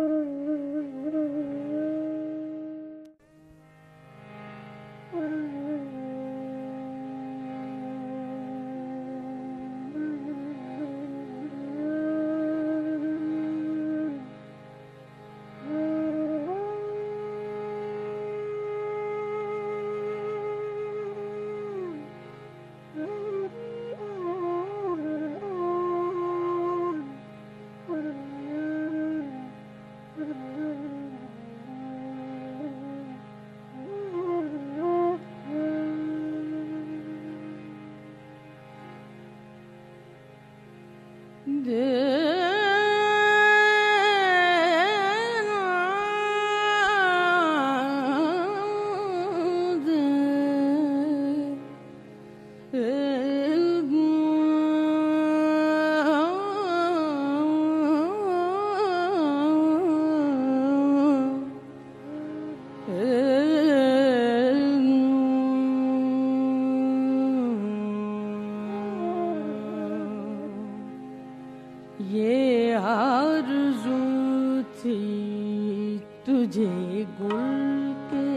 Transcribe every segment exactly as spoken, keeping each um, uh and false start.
یہ آرزو تھی تجھے گل کے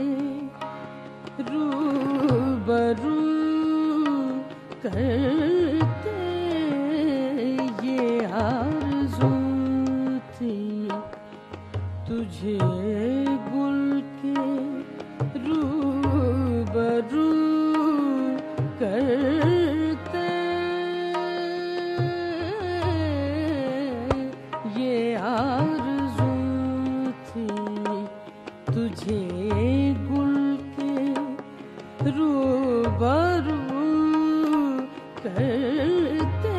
روبرو کرتے، یہ آرزو تھی تجھے گل کے روبرو کرتے، یہ آرزو تھی تجھے گل کے روبرو کرتے،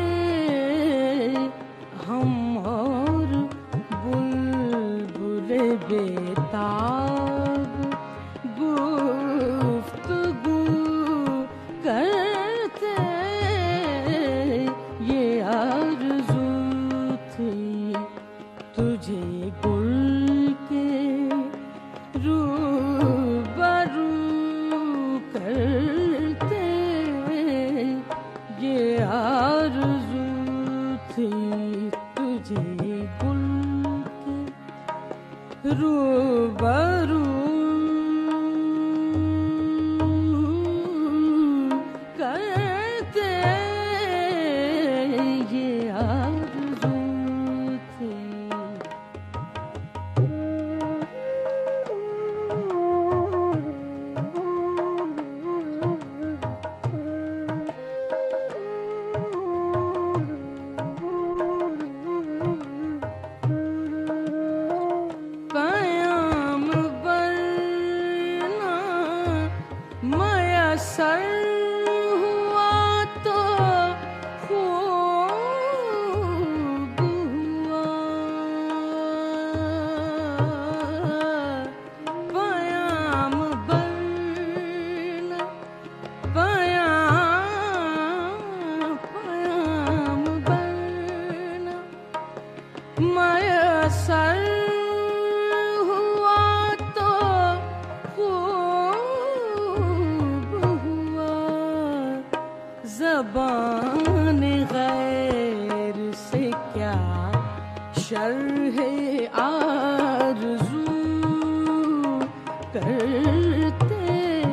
ہم اور بلبل بیتاب گفتگو کرتے، یہ آرزو تھی تجھے گل کے روبرو کرتے، یہ آرزو تھی تجھے گل کے روبرو کرتے، یہ آرزو تھی۔ پیام برنا میسر ہوا تو خوب ہوا، پیام برنا پیام پیام برنا میسر ہوا تو خوب ہوا، زبان غیر سے کیا شرح آرزو کرتے،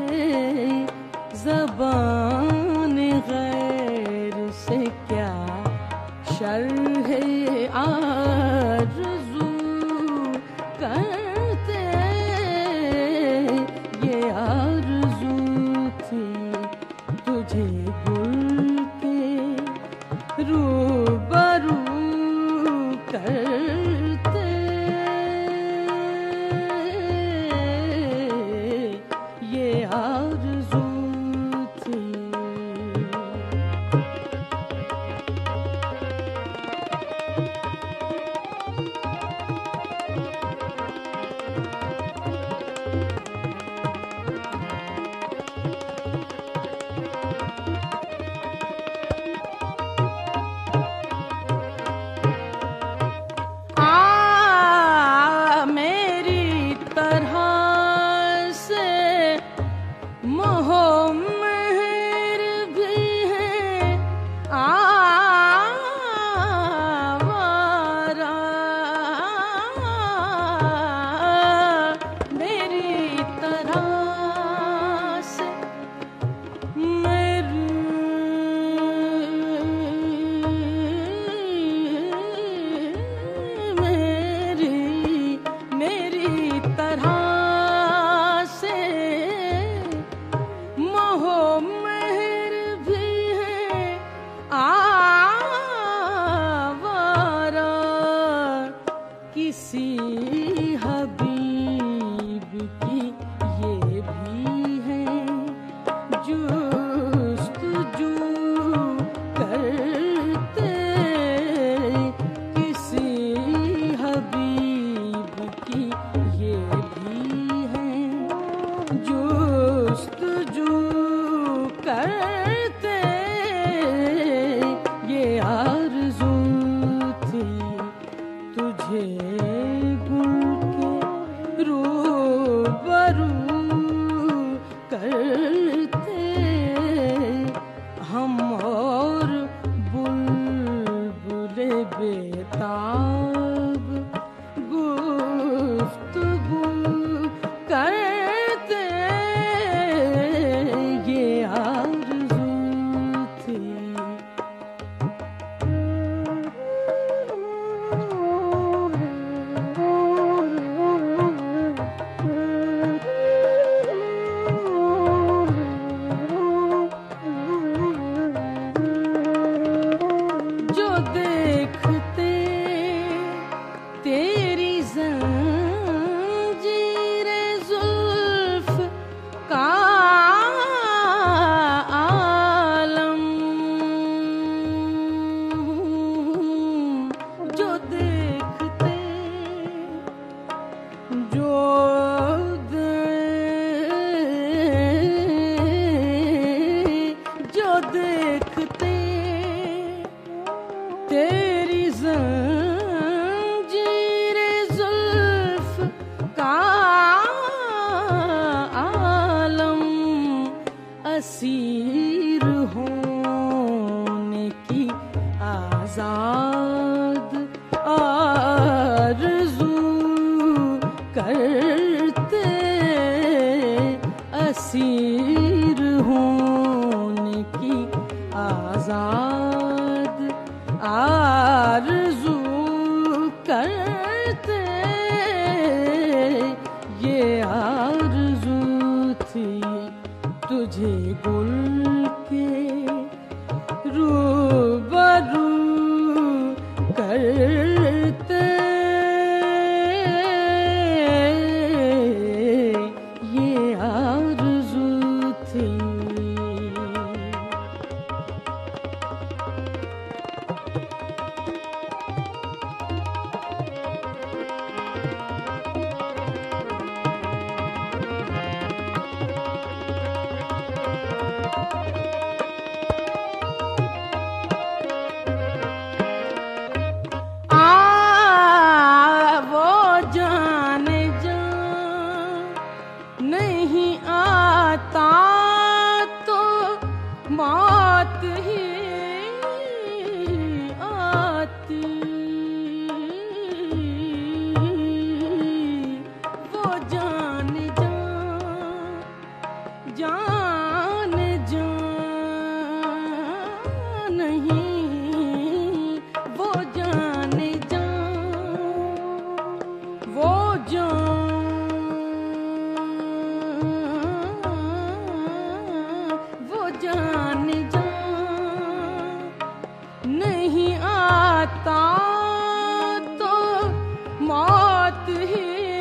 زبان غیر سے کیا شرح آرزو کرتے، یہ آرزو تھی تجھے گل کے روبرو کرتے، یہ آرزو تھی۔ تیری زنجیر زلف کا عالم اسیر ہونے کی آزاد آرزو کرتے اسیر ہونے کی آزاد آرزو کرتے یہ آرزو تھی تجھے گل کے روبرو کرتے یہ آرزو تھی نہیں آتا تو موت ہی آتی وہ جان جان جان جان نہیں وہ جان جان وہ جان جان جان نہیں آتا تو موت ہی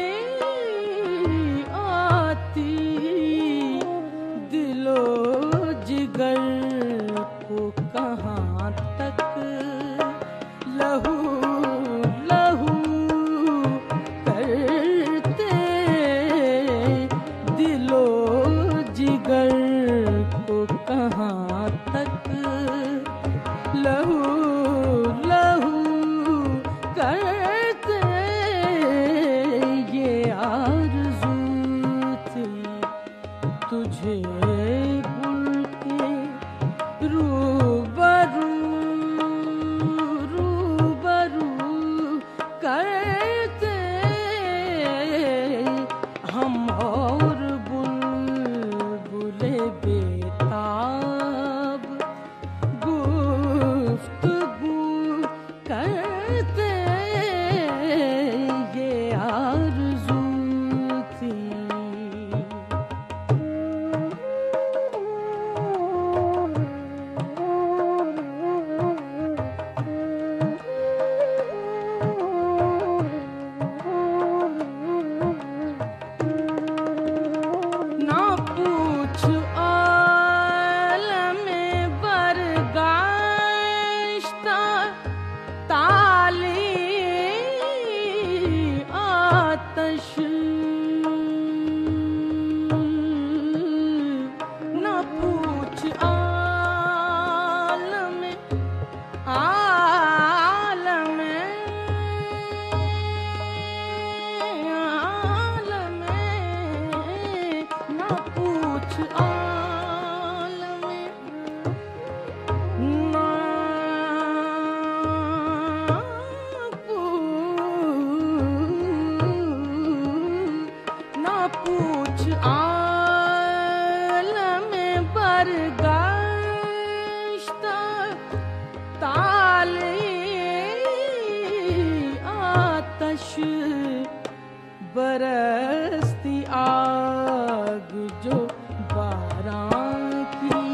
آتی دل و جگر کو کہاں تک لہو لہو کرتے دل و جگر کہاں تک لہو لہو کرتے یہ آرزو تھی تجھے گل کے روبرو روبرو کرتے ہم اور بلبلے بے تاب گفتگو کرتے یہ آرزو تھی نہ پوچھ عالم برگشتہ تالی آتش نہ پوچھ عالم عالم عالم نہ پوچھ عالم نہ پوچھ نہ پوچھ عالم برگشتہ تالی آتش برستی آگ جو باران کی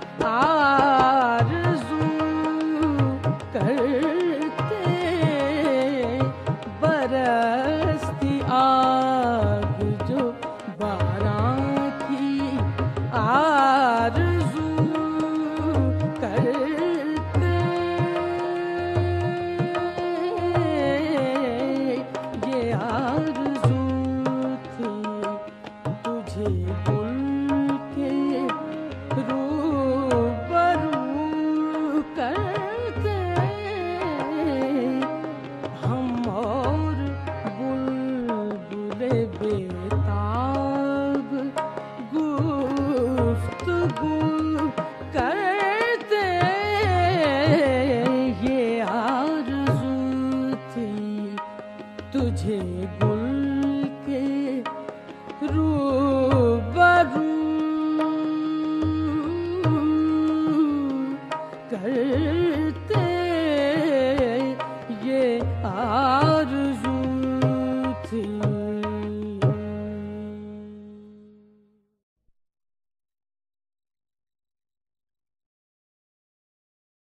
آرزو کرتے برستی آگ جو باران کی آرزو کرتے یہ آرزو کرتے یہ آرزو تھی